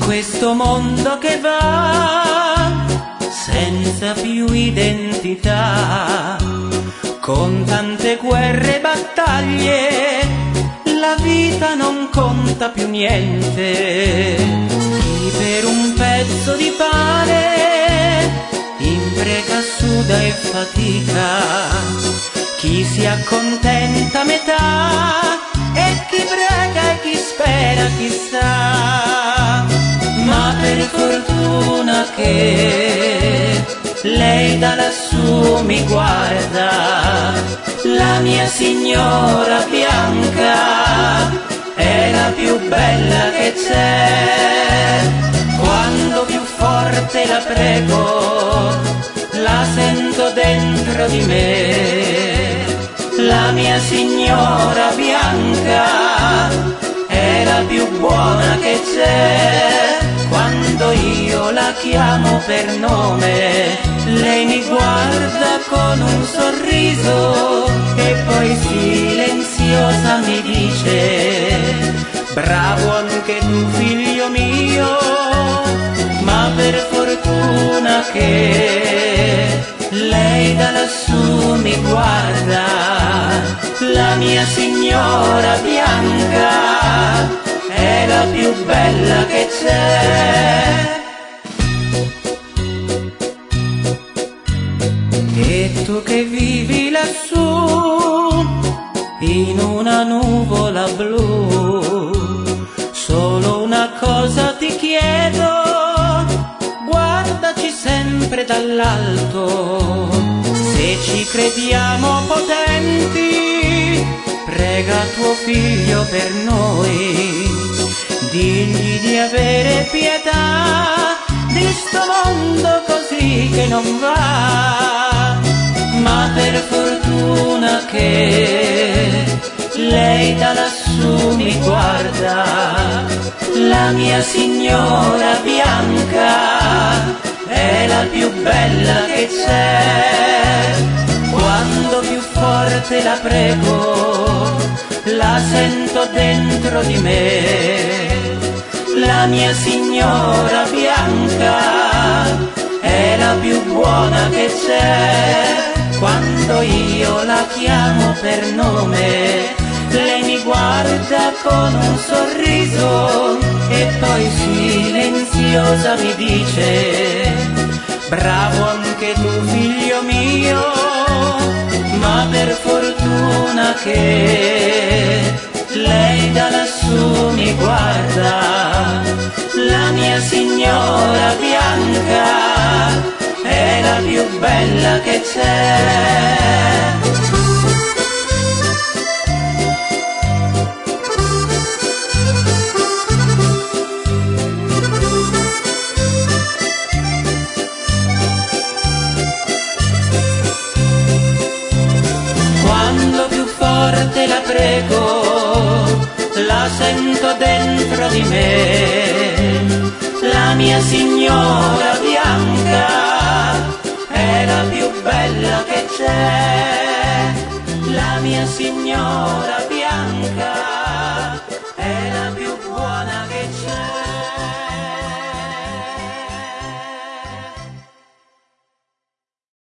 questo mondo che va senza più identità, con tante guerre e battaglie, la vita non conta più niente. Chi per un pezzo di pane impreca, suda e fatica, chi si accontenta a metà e chi prega e chi spera chissà. Ma per fortuna che lei da lassù mi guarda, la mia signora bianca è la più bella che c'è. Quando più forte la prego, la sento dentro di me. La mia signora bianca è la più buona che c'è. Quando io la chiamo per nome, lei mi guarda con un sorriso e poi silenziosa mi dice: bravo anche tu, figlio mio. Ma per fortuna che lei da lassù mi guarda, la mia signora bianca è la più bella che c'è. E tu che vivi lassù in una nuvola blu, solo una cosa ti chiedo: guardaci sempre dall'alto. Se ci crediamo potenti, prega tuo figlio per noi, digli di avere pietà di sto mondo così che non va. Ma per fortuna che lei da lassù mi guarda, la mia signora bianca è la più bella che c'è. Quando più forte la prego, la sento dentro di me. La mia signora bianca è la più buona che c'è. Quando io la chiamo per nome, lei mi guarda con un sorriso e poi silenziosa mi dice: bravo anche tu, figlio mio. Ma per fortuna che lei da lassù mi guarda, la mia signora bianca è la più bella che c'è. Quando più forte la prego, la sento dentro di me. La mia signora bianca è la più bella che c'è. La mia signora